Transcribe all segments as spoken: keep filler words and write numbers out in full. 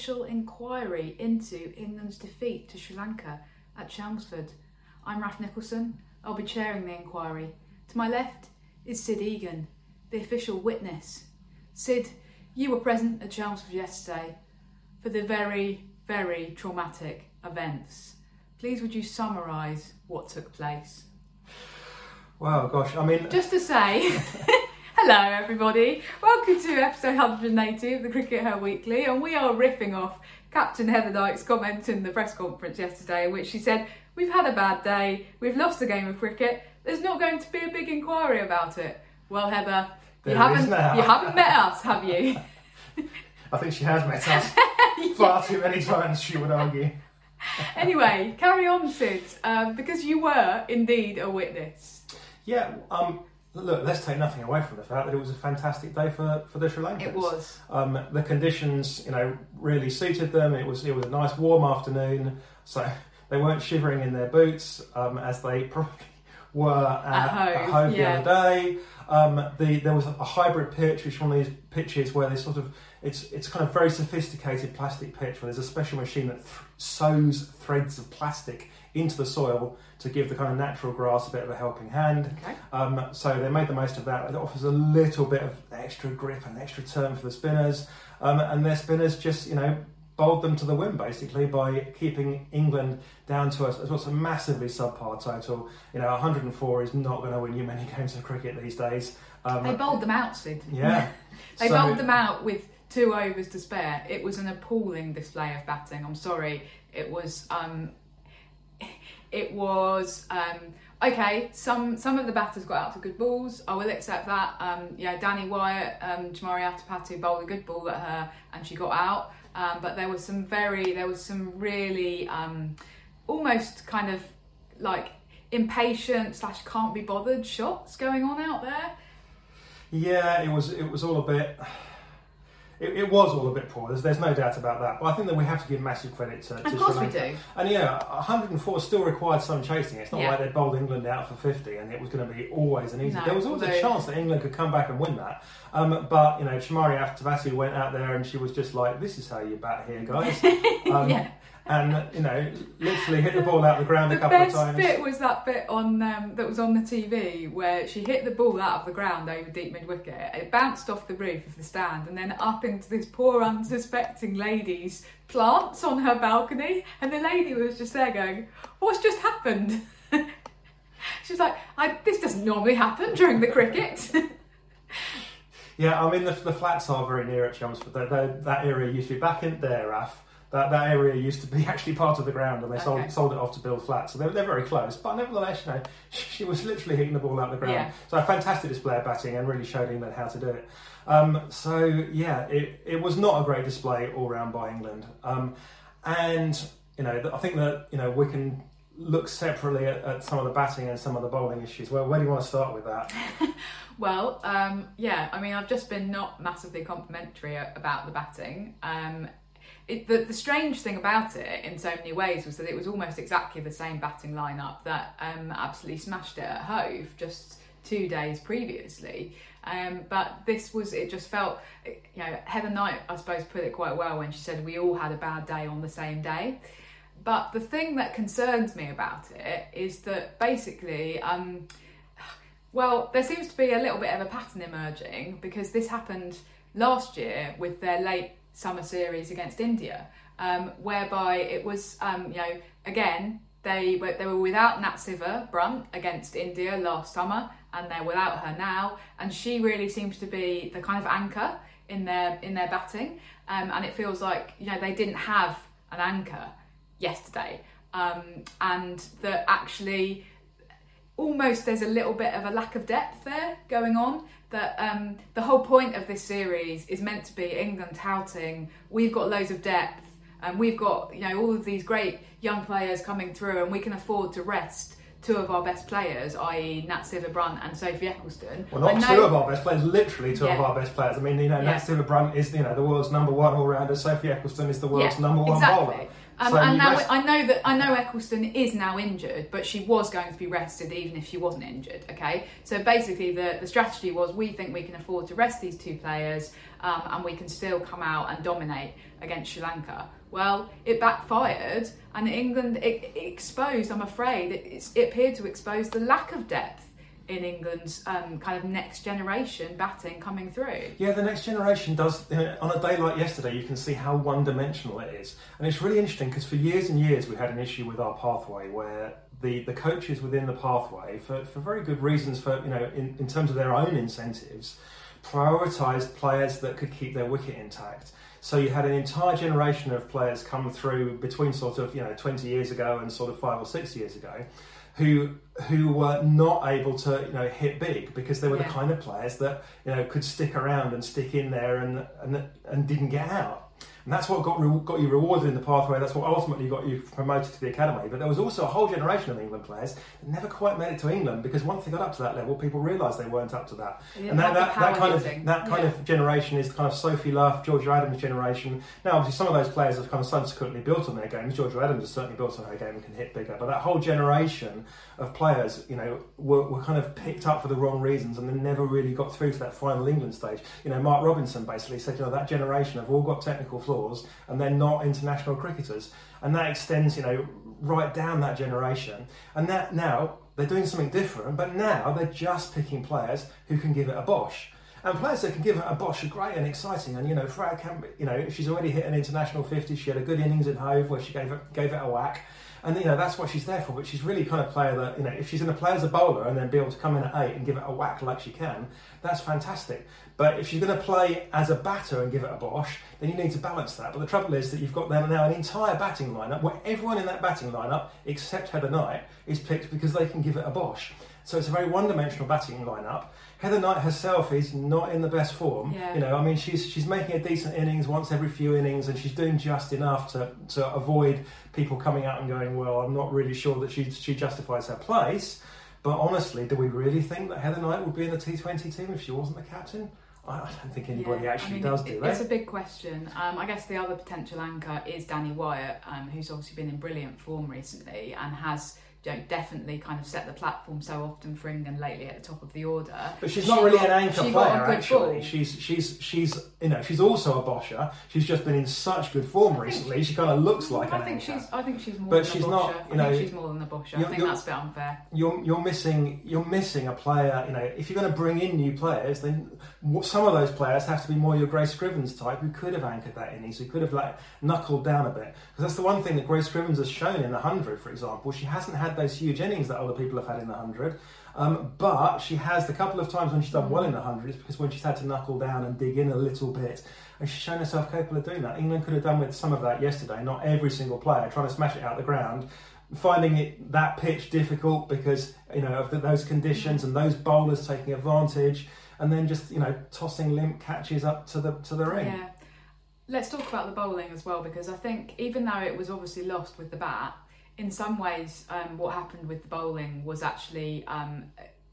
official inquiry into England's defeat to Sri Lanka at Chelmsford. I'm Raf Nicholson. I'll be chairing the inquiry. To my left is Sid Egan, the official witness. Sid, you were present at Chelmsford yesterday for the very, very traumatic events. Please would you summarise what took place? Wow, gosh, I mean... Just to say, hello everybody, welcome to episode one hundred eighty of the Cricket Her Weekly, and we are riffing off Captain Heather Dyke's comment in the press conference yesterday, in which she said, we've had a bad day, we've lost a game of cricket, there's not going to be a big inquiry about it. Well, Heather, you haven't, you haven't met us, have you? I think she has met us yeah. far too many times, she would argue. Anyway, carry on, Sid, um, because you were indeed a witness. Yeah, um, look, let's take nothing away from the fact that it was a fantastic day for, for the Sri Lankans. It was. Um, the conditions, you know, really suited them. It was it was a nice warm afternoon, so they weren't shivering in their boots um, as they probably were at, at home, at home yeah. the other day. Um, the there was a hybrid pitch, which is one of these pitches where they sort of it's it's kind of very sophisticated plastic pitch where there's a special machine that th- sews threads of plastic into the soil to give the kind of natural grass a bit of a helping hand. Okay. Um, so they made the most of that. It offers a little bit of extra grip and extra turn for the spinners, um, and their spinners just you know bowled them to the wind basically by keeping England down to a, what's a massively subpar total. You know, one hundred and four is not going to win you many games of cricket these days. Um, they bowled them out, Sid. Yeah. they so, bowled them out with two overs to spare. It was an appalling display of batting. I'm sorry. It was. Um, it was. Um, Okay, some some of the batters got out to good balls. I will accept that. Um, yeah, Danny Wyatt, um, Jamari Atapatu bowled a good ball at her, and she got out. Um, but there was some very, there was some really um, almost kind of like impatient slash can't be bothered shots going on out there. Yeah, it was it was all a bit. It, it was all a bit poor. There's, there's no doubt about that. But I think that we have to give massive credit to. to of course Sri we Lanka. do. And yeah, one hundred and four still required some chasing. It's not yeah. like they bowled England out for fifty and it was going to be always an easy. No, there was always although... a chance that England could come back and win that. Um, but you know, Chamari Atapatu went out there and she was just like, "This is how you bat here, guys." Um, yeah. And you know, literally hit the ball out the ground the a couple of The times. best bit was that bit on um, that was on the T V where she hit the ball out of the ground over deep mid wicket. It bounced off the roof of the stand and then up into this poor unsuspecting lady's plants on her balcony. And the lady was just there going, "What's just happened?" She's like, I, "This doesn't normally happen during the cricket." Yeah, I mean the, the flats are very near at Chelmsford. That that area used to be back in there, Raf. That that area used to be actually part of the ground, and they sold okay. sold it off to build flats. So they're, they're very close. But nevertheless, you know, she was literally hitting the ball out of the ground. Yeah. So a fantastic display of batting and really showed England how to do it. Um, so yeah, it it was not a great display all round by England. Um, and you know, I think that you know we can look separately at, at some of the batting and some of the bowling issues. Well, where do you want to start with that? Well, um, yeah, I mean, I've just been not massively complimentary about the batting. Um, It, the, the strange thing about it in so many ways was that it was almost exactly the same batting lineup that um, absolutely smashed it at Hove just two days previously. Um, but this was, it just felt, you know, Heather Knight, I suppose, put it quite well when she said we all had a bad day on the same day. But the thing that concerns me about it is that basically, um, well, there seems to be a little bit of a pattern emerging because this happened last year with their late summer series against India, um, whereby it was, um, you know, again, they were they were without Nat Siva Brunt against India last summer, and they're without her now, and she really seems to be the kind of anchor in their in their batting, um, and it feels like, you know, they didn't have an anchor yesterday, um, and that actually almost there's a little bit of a lack of depth there going on. That um, the whole point of this series is meant to be England touting, we've got loads of depth and we've got, you know, all of these great young players coming through and we can afford to rest two of our best players, that is. Nat Siva Brunt and Sophie Ecclestone. Well, not know, two of our best players, literally two yeah. of our best players. I mean, you know, yeah. Nat Siva Brunt is, you know, the world's number one all-rounder. Sophie Ecclestone is the world's yeah, number one exactly. bowler. Um, so and now rest- I know that I know Eccleston is now injured, but she was going to be rested even if she wasn't injured. Okay, so basically the, the strategy was we think we can afford to rest these two players, um, and we can still come out and dominate against Sri Lanka. Well, it backfired, and England it, it exposed. I'm afraid it, it's, it appeared to expose the lack of depth in England's um, kind of next generation batting coming through. Yeah, the next generation does. Uh, on a day like yesterday, you can see how one-dimensional it is, and it's really interesting because for years and years we had an issue with our pathway where the, the coaches within the pathway, for, for very good reasons, for you know, in, in terms of their own incentives, prioritised players that could keep their wicket intact. So you had an entire generation of players come through between sort of you know twenty years ago and sort of five or six years ago, who who were not able to you know hit big because they were yeah. the kind of players that you know could stick around and stick in there and and and didn't get out. And that's what got re- got you rewarded in the pathway. That's what ultimately got you promoted to the academy. But there was also a whole generation of England players that never quite made it to England because once they got up to that level, people realised they weren't up to that. Yeah, and that, that, that kind of hitting. that kind yeah. of generation is the kind of Sophie Luff, Georgia Adams generation. Now, obviously, some of those players have kind of subsequently built on their games. Georgia Adams has certainly built on her game and can hit bigger. But that whole generation of players, you know, were, were kind of picked up for the wrong reasons and then never really got through to that final England stage. You know, Mark Robinson basically said, you know, that generation have all got technical flaws and they're not international cricketers. And that extends, you know, right down that generation. And that now they're doing something different, but now they're just picking players who can give it a bosh. And players that can give it a bosh are great and exciting. And, you know, Freya Camp, you know, she's already hit an international fifty. She had a good innings in Hove where she gave it, gave it a whack. And, you know, that's what she's there for. But she's really kind of player that, you know, if she's going to play as a bowler and then be able to come in at eight and give it a whack like she can, that's fantastic. But if she's going to play as a batter and give it a bosh, then you need to balance that. But the trouble is that you've got now an entire batting lineup where everyone in that batting lineup, except Heather Knight, is picked because they can give it a bosh. So it's a very one-dimensional batting lineup. Heather Knight herself is not in the best form. Yeah. You know, I mean, she's she's making a decent innings once every few innings, and she's doing just enough to, to avoid people coming out and going, well, I'm not really sure that she she justifies her place. But honestly, do we really think that Heather Knight would be in the T twenty team if she wasn't the captain? I don't think anybody yeah. actually I mean, does, it, do they? It's a big question. Um, I guess the other potential anchor is Danny Wyatt, um, who's obviously been in brilliant form recently and has you know, definitely kind of set the platform so often for England lately at the top of the order. But she's she not really got, an anchor she player, got a good actually. ball. She's she's she's you know she's also a bosher. She's just been in such good form recently. She kind of looks like I an think anchor. she's I think she's more But than she's a not, bosher. you know, I think she's more than a bosher. I you're- think you're- that's a bit unfair. You're you're missing you're missing a player. You know, if you're going to bring in new players, then w- some of those players have to be more your Grace Scrivens type, who could have anchored that innings, who could have like knuckled down a bit. Because that's the one thing that Grace Scrivens has shown in the hundred, for example. She hasn't had those huge innings that other people have had in the hundred, um, but she has the couple of times when she's done well in the hundred, it's because when she's had to knuckle down and dig in a little bit, and she's shown herself capable of doing that. England could have done with some of that yesterday. Not every single player trying to smash it out the ground, finding it that pitch difficult because you know of the, those conditions and those bowlers taking advantage, and then just you know tossing limp catches up to the to the ring. Yeah. Let's talk about the bowling as well, because I think even though it was obviously lost with the bat, in some ways um, what happened with the bowling was actually um,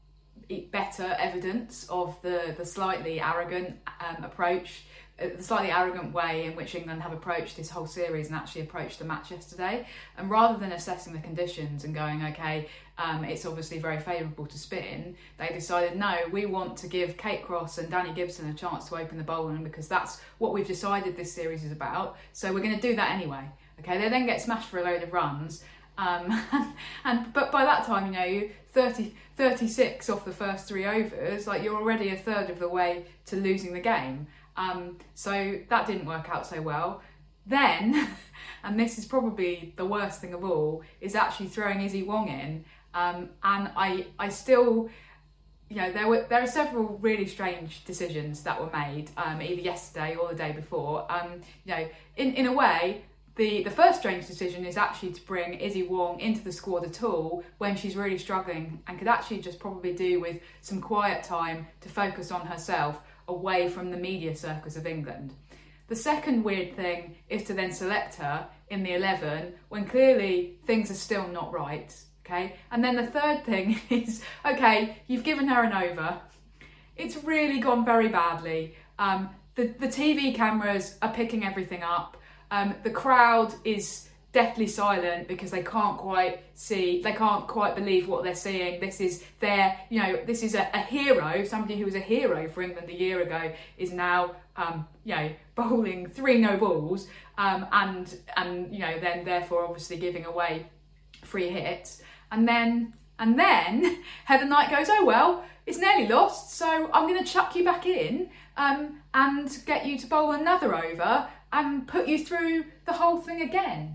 better evidence of the, the slightly arrogant um, approach, uh, the slightly arrogant way in which England have approached this whole series and actually approached the match yesterday. And rather than assessing the conditions and going, okay, um, it's obviously very favourable to spin, they decided, no, we want to give Kate Cross and Danny Gibson a chance to open the bowling because that's what we've decided this series is about. So we're going to do that anyway. Okay, they then get smashed for a load of runs. Um, and, and but by that time, you know, you thirty, thirty-six off the first three overs, like you're already a third of the way to losing the game. Um, so that didn't work out so well. Then, and this is probably the worst thing of all, is actually throwing Izzy Wong in. Um, and I, I still, you know, there were there are several really strange decisions that were made, um, either yesterday or the day before. Um, you know, in in a way. The, the first strange decision is actually to bring Izzy Wong into the squad at all when she's really struggling and could actually just probably do with some quiet time to focus on herself away from the media circus of England. The second weird thing is to then select her in the eleven when clearly things are still not right, okay? And then the third thing is, okay, you've given her an over. It's really gone very badly. Um, the, the T V cameras are picking everything up. Um, the crowd is deathly silent because they can't quite see, they can't quite believe what they're seeing. This is their, you know, this is a, a hero, somebody who was a hero for England a year ago is now, um, you know, bowling three no balls, um, and, and, you know, then therefore obviously giving away free hits. And then, and then Heather Knight goes, oh, well, it's nearly lost, so I'm going to chuck you back in, um, and get you to bowl another over and put you through the whole thing again.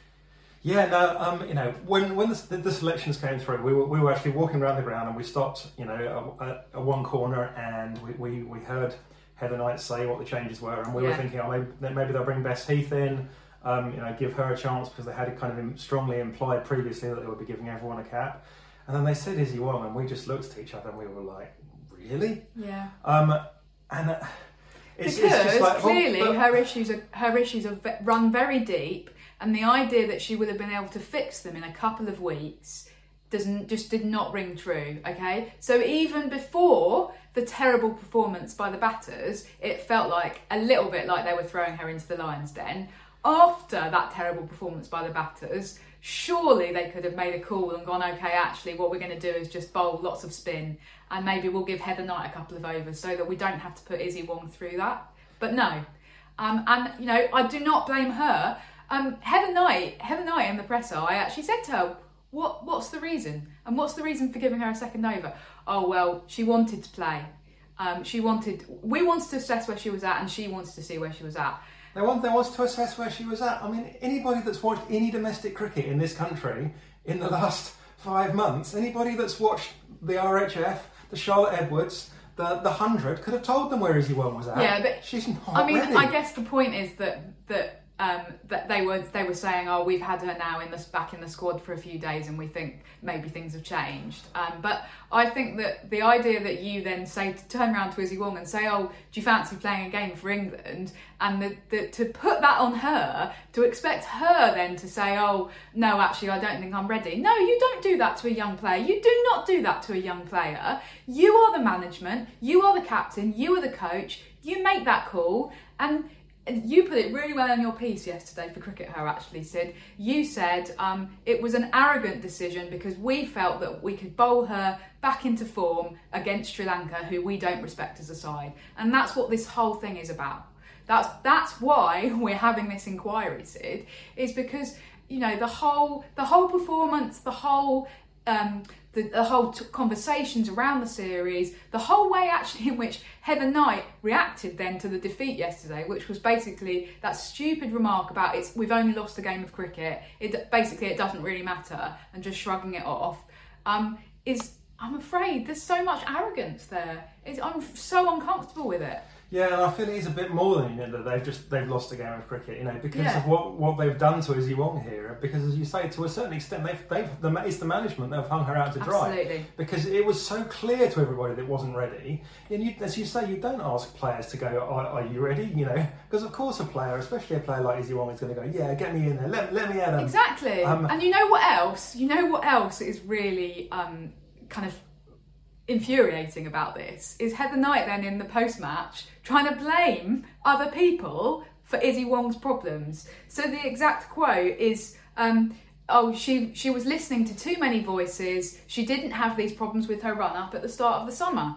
Yeah, no, um, you know, when when the, the selections came through, we were we were actually walking around the ground and we stopped, you know, at, at one corner and we, we, we heard Heather Knight say what the changes were, and we yeah. were thinking, oh, maybe, maybe they'll bring Bess Heath in, um, you know, give her a chance because they had it kind of strongly implied previously that they would be giving everyone a cap, and then they said Izzy Wong, and we just looked at each other and we were like, really? Yeah. Um, and. Uh, It's, because it's just like, clearly well, but, her issues are her issues are ve- run very deep, and the idea that she would have been able to fix them in a couple of weeks doesn't just did not ring true. Okay, so even before the terrible performance by the batters, it felt like a little bit like they were throwing her into the lion's den. After that terrible performance by the batters, surely they could have made a call and gone, okay, actually what we're going to do is just bowl lots of spin and maybe we'll give Heather Knight a couple of overs so that we don't have to put Izzy Wong through that. But no. Um, and, you know, I do not blame her. Um, Heather Knight, Heather Knight in the presser, I actually said to her, what, what's the reason? And what's the reason for giving her a second over? Oh, well, she wanted to play. Um, she wanted, we wanted to assess where she was at and she wanted to see where she was at. They want, they wanted to assess where she was at. I mean, anybody that's watched any domestic cricket in this country in the last five months, anybody that's watched the R H F, the Charlotte Edwards, the the hundred, could have told them where Izzy Wong was at. Yeah, but she's not I mean, ready. I guess the point is that that um, that they were they were saying, oh, we've had her now in the back in the squad for a few days, and we think maybe things have changed. Um, but I think that the idea that you then say to turn around to Izzy Wong and say, oh, do you fancy playing a game for England? And the, the, to put that on her, to expect her then to say, oh, no, actually, I don't think I'm ready. No, you don't do that to a young player. You do not do that to a young player. You are the management. You are the captain. You are the coach. You make that call. And you put it really well in your piece yesterday for Cricket Her, actually, Sid. You said um, it was an arrogant decision because we felt that we could bowl her back into form against Sri Lanka, who we don't respect as a side. And that's what this whole thing is about. That's that's why we're having this inquiry, Sid, is because, you know, the whole the whole performance, the whole um, the, the whole t- conversations around the series, the whole way actually in which Heather Knight reacted then to the defeat yesterday, which was basically that stupid remark about it's we've only lost a game of cricket. It basically it doesn't really matter, and just shrugging it off. Um, is I'm afraid there's so much arrogance there. It's, I'm so uncomfortable with it. Yeah, and I feel it is a bit more than, you know, that they've just they've lost a game of cricket, you know, because yeah. of what, what they've done to Izzy Wong here. Because as you say, to a certain extent, they've they've the, it's the management that have hung her out to dry. Absolutely. Because it was so clear to everybody that it wasn't ready. And you, as you say, you don't ask players to go, are, are you ready? You know, because of course a player, especially a player like Izzy Wong, is going to go, yeah, get me in there, let, let me at him. Exactly. Um, and you know what else? You know what else is really um, kind of infuriating about this is Heather Knight then in the post-match trying to blame other people for Izzy Wong's problems. So the exact quote is, um, oh, she she was listening to too many voices. She didn't have these problems with her run-up at the start of the summer.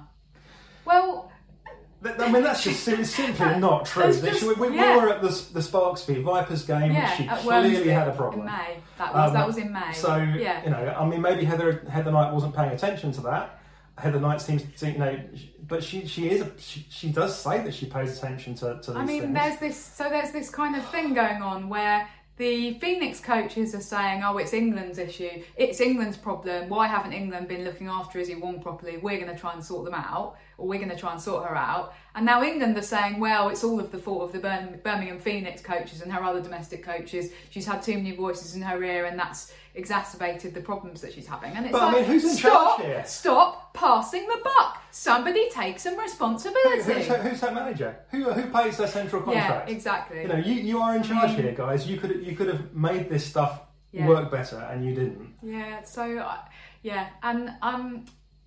Well, I mean, that's just it's simply not true. Just, we, we, yeah. we were at the, the Sparks v Vipers game, yeah, which she at clearly Wormsby had a problem. in May. That was um, that was in May. So yeah. you know, I mean, maybe Heather Heather Knight wasn't paying attention to that. Heather Knight seems to, you know, but she she is a, she, she does say that she pays attention to, to these I mean, things. there's this so there's this kind of thing going on where the Phoenix coaches are saying, oh, it's England's issue, it's England's problem, why haven't England been looking after Izzy Wong properly, we're going to try and sort them out, or we're going to try and sort her out. And now England are saying, well, it's all of the fault of the Birmingham Phoenix coaches and her other domestic coaches, she's had too many voices in her ear and that's exacerbated the problems that she's having. And it's but like, I mean, who's in stop, charge here? Stop passing the buck. Somebody take some responsibility. Who, who's, her, who's her manager? Who who pays their central contract? Yeah, exactly. You know, you, you are in charge I mean, here, guys. You could you could have made this stuff yeah. work better, and you didn't. Yeah. So, uh, yeah, and um,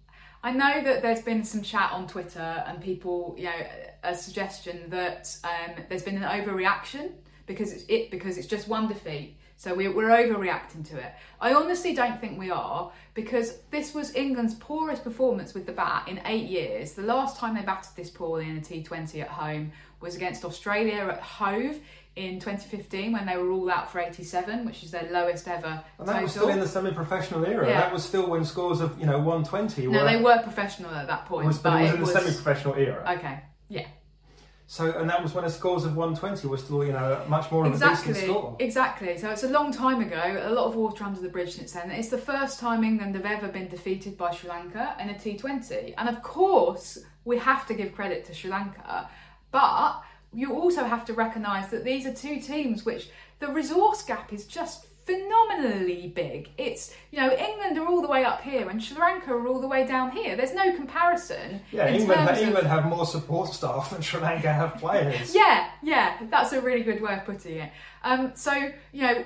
I know that there's been some chat on Twitter and people, you know, a suggestion that um, there's been an overreaction because it's it because it's just one defeat. So we're, we're overreacting to it. I honestly don't think we are, because this was England's poorest performance with the bat in eight years. The last time they batted this poorly in a T twenty at home was against Australia at Hove in twenty fifteen, when they were all out for eighty-seven, which is their lowest ever And that total. was still in the semi-professional era. Yeah. That was still when scores of, you know, one twenty No, were... they were professional at that point. It was, but, but it was it in the was... semi-professional era. Okay, yeah. So, and that was when the scores of one twenty were still, you know, much more of Exactly, a decent score. exactly. So it's a long time ago, a lot of water under the bridge since then. It's the first time England have ever been defeated by Sri Lanka in a T twenty. And of course, we have to give credit to Sri Lanka, but you also have to recognise that these are two teams which the resource gap is just phenomenally big. It's, you know, England are all the way up here and Sri Lanka are all the way down here. There's no comparison. Yeah, in England, terms England of... have more support staff than Sri Lanka have players. Yeah, yeah, that's a really good way of putting it. Um, so, you know,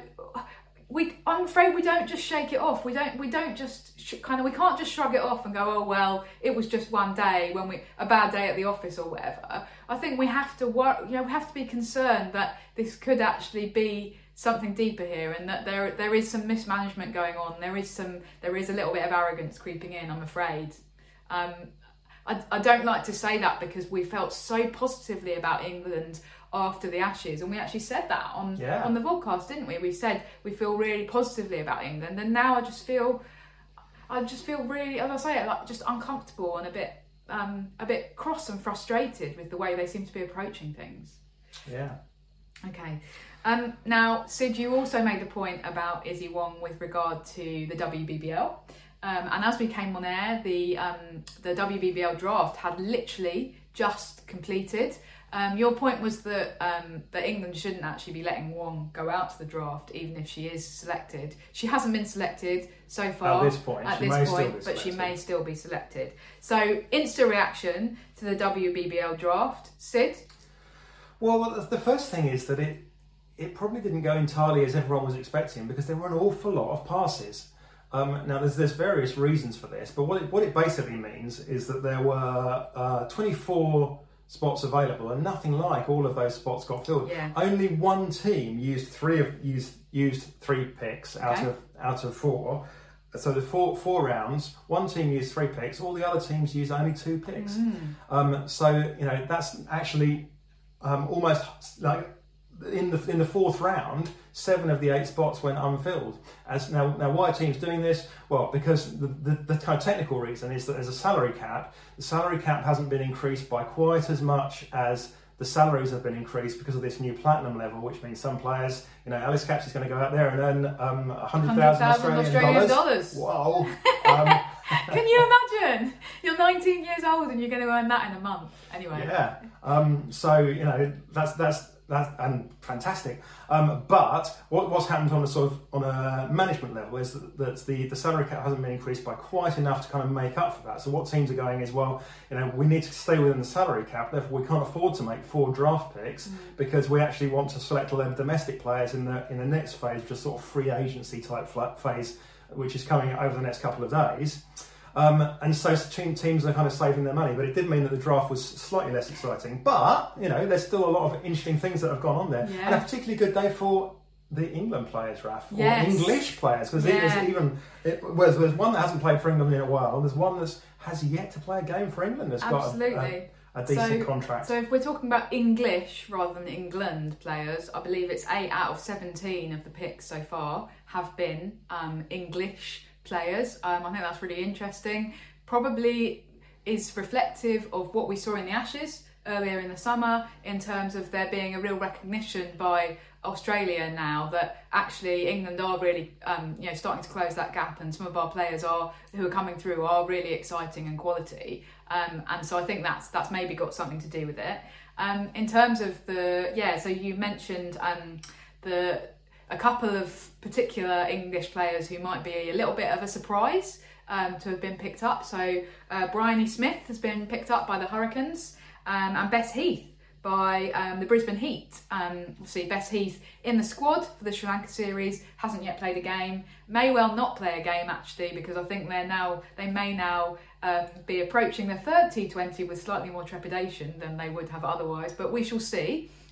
we, I'm afraid we don't just shake it off. We don't, we don't just sh- kind of, we can't just shrug it off and go, oh well, it was just one day when we, a bad day at the office or whatever. I think we have to work, you know, we have to be concerned that this could actually be something deeper here, and that there there is some mismanagement going on. There is some, there is a little bit of arrogance creeping in, I'm afraid. Um, I, I don't like to say that because we felt so positively about England after the Ashes, and we actually said that on Yeah. on the podcast, didn't we? We said we feel really positively about England, and now I just feel, I just feel really, as I say it, like just uncomfortable and a bit, um, a bit cross and frustrated with the way they seem to be approaching things. Yeah. Okay. Um, now, Sid, you also made the point about Izzy Wong with regard to the W B B L. Um, and as we came on air, the um, the W B B L draft had literally just completed. Um, your point was that um, that England shouldn't actually be letting Wong go out to the draft, even if she is selected. She hasn't been selected so far. At this point, at she this may still point, be but she selected. may still be selected. So, instant reaction to the W B B L draft, Sid? Well, the first thing is that it it probably didn't go entirely as everyone was expecting, because there were an awful lot of passes. Um, now, there's there's various reasons for this, but what it, what it basically means is that there were uh, twenty-four spots available, and nothing like all of those spots got filled. Yeah. Only one team used three of used used three picks out Okay. of out of four. So the four four rounds, one team used three picks, all the other teams used only two picks. Mm. Um, so you know that's actually um, almost like in the in the fourth round, seven of the eight spots went unfilled. As now, now why are teams doing this? Well, because the, the, the kind of technical reason is that there's a salary cap. The salary cap hasn't been increased by quite as much as the salaries have been increased because of this new platinum level, which means some players, you know, Alice Caps is going to go out there and earn um, one hundred thousand Australian, Australian dollars. dollars. Wow. Um, Can you imagine? You're nineteen years old and you're going to earn that in a month. Anyway. Yeah. Um, so you know that's that's that's and fantastic. Um, but what, what's happened on a sort of on a management level is that, that the the salary cap hasn't been increased by quite enough to kind of make up for that. So what teams are going is, well, you know, we need to stay within the salary cap. Therefore, we can't afford to make four draft picks mm. because we actually want to select eleven domestic players in the in the next phase, just sort of free agency type phase, which is coming over the next couple of days. Um, and so teams are kind of saving their money, but it did mean that the draft was slightly less exciting. But, you know, there's still a lot of interesting things that have gone on there. Yeah. And a particularly good day for the England players, Raf, yes. or English players, because yeah. even it, well, there's one that hasn't played for England in a while, there's one that has yet to play a game for England that's Absolutely. got a, a, a decent so, contract. So if we're talking about English rather than England players, I believe it's eight out of seventeen of the picks so far have been um, English players. Um, I think that's really interesting. Probably is reflective of what we saw in the Ashes earlier in the summer, in terms of there being a real recognition by Australia now that actually England are really um, you know starting to close that gap, and some of our players are who are coming through are really exciting and quality, um, and so I think that's that's maybe got something to do with it. Um, in terms of the yeah, so you mentioned um, the a couple of particular English players who might be a little bit of a surprise um, to have been picked up. So uh, Bryony Smith has been picked up by the Hurricanes, um, and Bess Heath by um, the Brisbane Heat. Um, obviously, Bess Heath in the squad for the Sri Lanka series, hasn't yet played a game. May well not play a game actually, because I think they're now they may now um, be approaching their third T twenty with slightly more trepidation than they would have otherwise. But we shall see.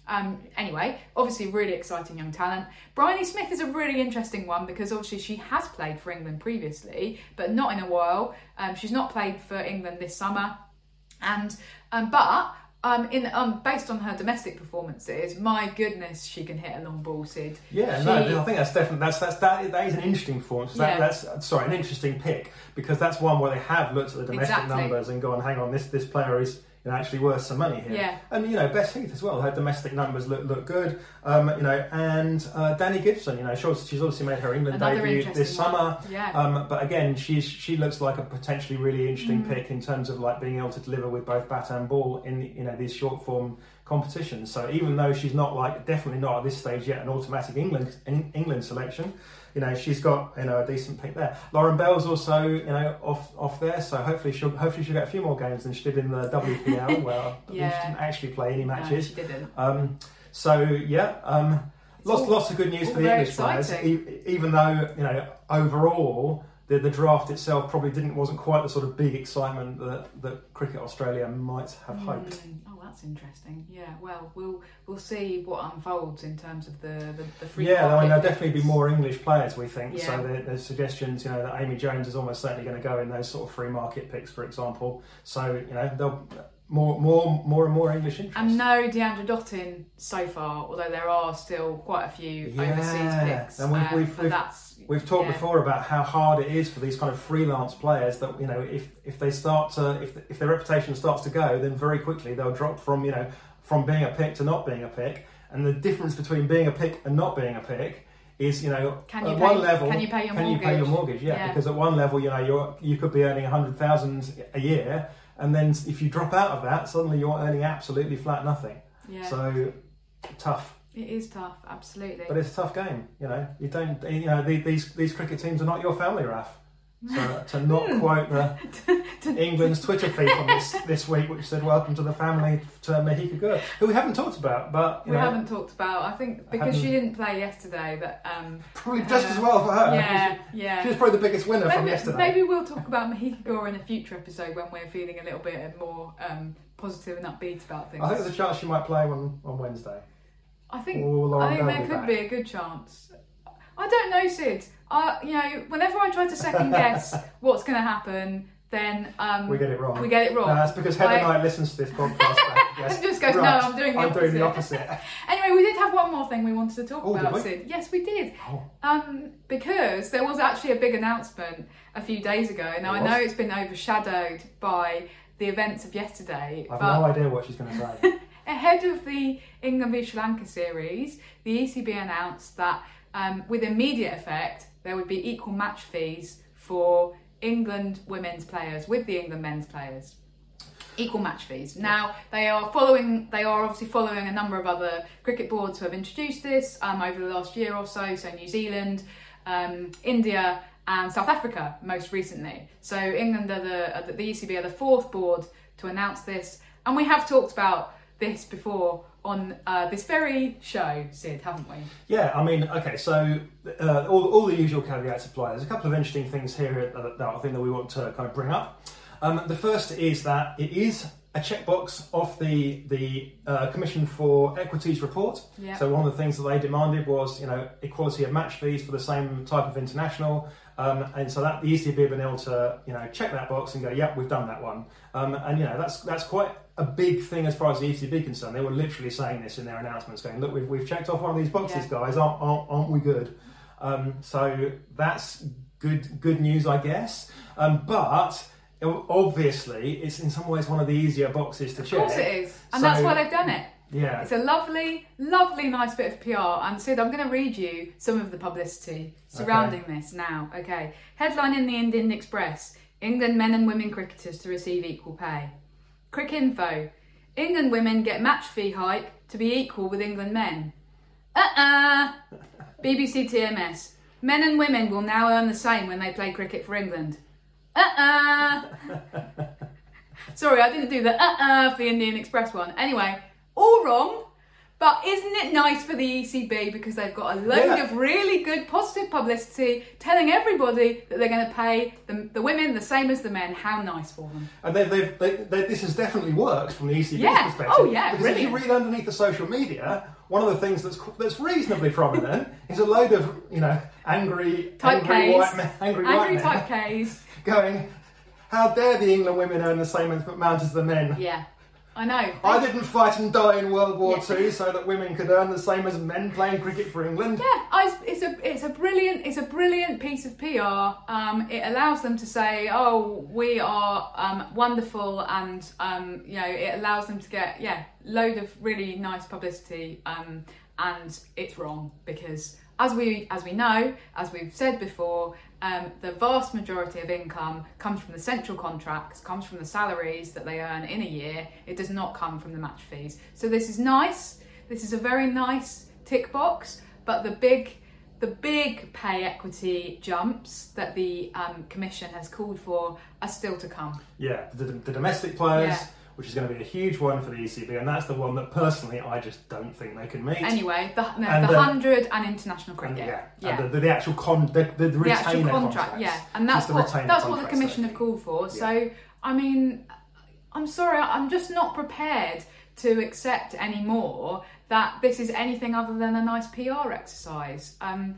Um, anyway, obviously really exciting young talent. Bryony Smith is a really interesting one because obviously she has played for England previously, but not in a while. Um, she's not played for England this summer. And um, but um, in um, based on her domestic performances, my goodness, she can hit a long ball, Sid. Yeah, she, no, I think that's definitely that's that's that, that is an interesting performance. That, Yeah. That's sorry, an interesting pick because that's one where they have looked at the domestic Exactly. numbers and gone, hang on, this this player is you know, actually worth some money here. Yeah. And you know, Bess Heath as well. Her domestic numbers look look good. Um, you know, and uh, Danny Gibson. You know, she's she's obviously made her England Another debut interesting this one. summer. Yeah. Um, but again, she's she looks like a potentially really interesting Mm. pick in terms of like being able to deliver with both bat and ball in you know these short form competitions. So even though she's not like definitely not at this stage yet an automatic England in, England selection, you know she's got you know a decent pick there. Lauren Bell's also you know off off there, so hopefully she'll hopefully she'll get a few more games than she did in the W P L. Well, Yeah. she didn't actually play any matches. No, she didn't. Um, so yeah, um, lots all- lots of good news all for the very English players. exciting. E- even though you know overall the the draft itself probably didn't wasn't quite the sort of big excitement that that Cricket Australia might have hoped. Mm, oh, that's interesting. Yeah, well, we'll we'll see what unfolds in terms of the the, the free Yeah, I mean market there'll definitely be bids. more English players. We think Yeah. so. There, there's suggestions, you know, that Amy Jones is almost certainly going to go in those sort of free market picks, for example. So you know, there'll more more more and more English interest. And no Deandra Dottin so far, although there are still quite a few Yeah, overseas picks. and we've- um, we've- but we've- that's We've talked yeah. before about how hard it is for these kind of freelance players that, you know, if, if they start to, if, if their reputation starts to go, then very quickly they'll drop from, you know, from being a pick to not being a pick. And the difference between being a pick and not being a pick is, you know, Can you at pay- one level, can you pay your can you pay your mortgage? Yeah, Yeah. because at one level, you know, you're, you could be earning one hundred thousand a year. And then if you drop out of that, suddenly you're earning absolutely flat nothing. Yeah, So tough. it is tough, absolutely. But it's a tough game, you know. You don't, you know, the- these these cricket teams are not your family, Raf. So to not quote the England's Twitter feed from this this week, which said "Welcome to the family" to Mahika Gur, who we haven't talked about, but you we know, haven't talked about. I think because haven't- she didn't play yesterday, that um, probably just uh, as well for her. yeah, She, yeah. she was probably the biggest winner from Maybe, yesterday. maybe we'll talk about Mahika Gur in a future episode when we're feeling a little bit more um, positive and upbeat about things. I think there's a chance she might play on, on Wednesday. I think Or Lauren I think Bell there will be could back. be a good chance. I don't know, Sid. I, you know, whenever I try to second guess what's going to happen, then um, We get it wrong. we get it wrong. No, that's because Heather I- Knight listens to this podcast. back, yes. And just goes, no, Right, I'm doing the I'm doing the opposite. opposite. Anyway, we did have one more thing we wanted to talk Oh, did about, we? Sid. Yes, we did. Oh. Um, because there was actually a big announcement a few days ago. Now, I There was? know it's been overshadowed by the events of yesterday, I've but no idea what she's going to say. ahead of the England v Sri Lanka series, the E C B announced that um, with immediate effect, there would be equal match fees for England women's players with the England men's players. Equal match fees. Now they are following. They are obviously following a number of other cricket boards who have introduced this um, over the last year or so. So New Zealand, um, India, and South Africa most recently. So England are the are the, the E C B are the fourth board to announce this, and we have talked about this before on uh, this very show, Sid, haven't we? Yeah, I mean, okay, so uh, all, all the usual caveats apply. There's a couple of interesting things here that, that I think that we want to kind of bring up. Um, the first is that it is a checkbox off the the uh, Commission for Equities report. Yeah. So one of the things that they demanded was, you know, equality of match fees for the same type of international. Um, and so that the E C B have been able to, you know, check that box and go, yep, we've done that one. Um, and you know, that's that's quite a big thing as far as the E C B concerned. They were literally saying this in their announcements, going, look, we've, we've checked off one of these boxes, Yeah. guys. Aren't, aren't aren't we good? Um, so that's good good news, I guess. Um, but obviously, it's in some ways one of the easier boxes to check. Of course it is, and So- that's why they've done it. Yeah. It's a lovely, lovely, nice bit of P R. And Sid, I'm going to read you some of the publicity surrounding this now. Okay. Headline in the Indian Express: England men and women cricketers to receive equal pay. Cricinfo: England women get match fee hike to be equal with England men. Uh-uh. B B C T M S: Men and women will now earn the same when they play cricket for England. Uh-uh. Sorry, I didn't do the uh-uh for the Indian Express one. Anyway, all wrong, But isn't it nice for the E C B because they've got a load Yeah. of really good positive publicity telling everybody that they're going to pay the, the women the same as the men. How nice for them. And they've, they've, they, they, this has definitely worked from the E C B's Yeah. perspective. Oh, yeah, Because if you brilliant. read underneath the social media, one of the things that's that's reasonably prominent is a load of, you know, angry, Type angry Ks. white men, angry, white Angry men type Ks. going, how dare the England women earn the same amount as the men? Yeah, I know. I didn't fight and die in World War Yeah. Two so that women could earn the same as men playing cricket for England. Yeah, I, it's a it's a brilliant it's a brilliant piece of P R. Um, it allows them to say, "Oh, we are um, wonderful," and um, you know, it allows them to get yeah, load of really nice publicity. Um, and it's wrong because, as we as we know, as we've said before, um, the vast majority of income comes from the central contracts, comes from the salaries that they earn in a year. It does not come from the match fees. So this is nice. This is a very nice tick box, but the big the big pay equity jumps that the um, Commission has called for are still to come. Yeah, the, the domestic players, Yeah. which is going to be a huge one for the E C B, and that's the one that personally I just don't think they can meet. Anyway, the, no, And the the- hundred and international And, cricket. yeah, yeah. and the, the actual con, the, the, the the actual retainer contract, contracts. yeah, and that's Just the what retainer that's what the contracts, Commission I have think. called for. So, I mean, I'm sorry, I'm just not prepared to accept anymore that this is anything other than a nice P R exercise. Um,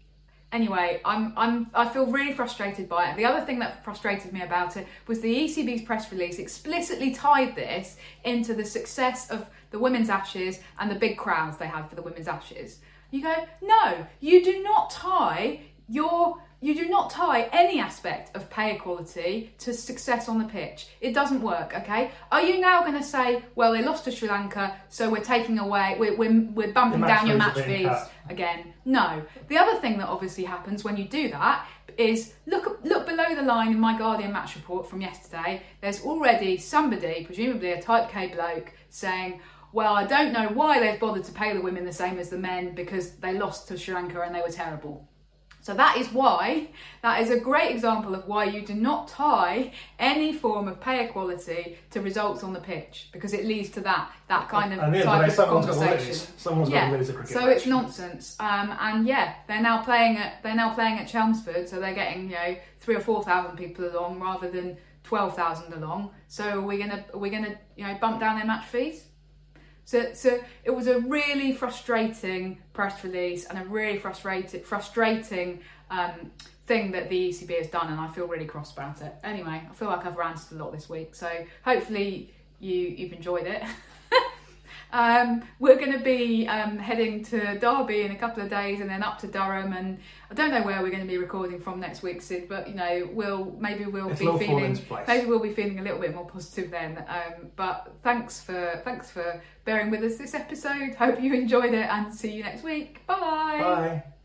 Anyway, I'm I'm I feel really frustrated by it. The other thing that frustrated me about it was the E C B's press release explicitly tied this into the success of the Women's Ashes and the big crowds they had for the Women's Ashes. You go, no, you do not tie your you do not tie any aspect of pay equality to success on the pitch. It doesn't work, okay? Are you now going to say, well, they lost to Sri Lanka, so we're taking away, we're, we're, we're bumping Your match down your fees are match being fees cut. again? No. The other thing that obviously happens when you do that is look look below the line in my Guardian match report from yesterday. There's already somebody, presumably a Type K bloke, saying, well, I don't know why they've bothered to pay the women the same as the men because they lost to Sri Lanka and they were terrible. So that is why, that is a great example of why you do not tie any form of pay equality to results on the pitch, because it leads to that that kind of At the end of the type day, of someone's got to conversation. lose. Someone's Yeah, got to lose a cricket so match. it's nonsense. Um, and yeah, they're now playing at they're now playing at Chelmsford, so they're getting you know three or four thousand people along rather than twelve thousand along. So we're gonna we're gonna you know bump down their match fees. So, so it was a really frustrating press release and a really frustrated, frustrating um, thing that the E C B has done, and I feel really cross about it. Anyway, I feel like I've ranted a lot this week, so hopefully you you've enjoyed it. um, we're going to be um, heading to Derby in a couple of days, and then up to Durham, and I don't know where we're going to be recording from next week, Sid. But you know, we'll maybe we'll It'll all be fall feeling into place. maybe we'll be feeling a little bit more positive then. Um, but thanks for thanks for bearing with us this episode. Hope you enjoyed it, and see you next week. Bye. Bye.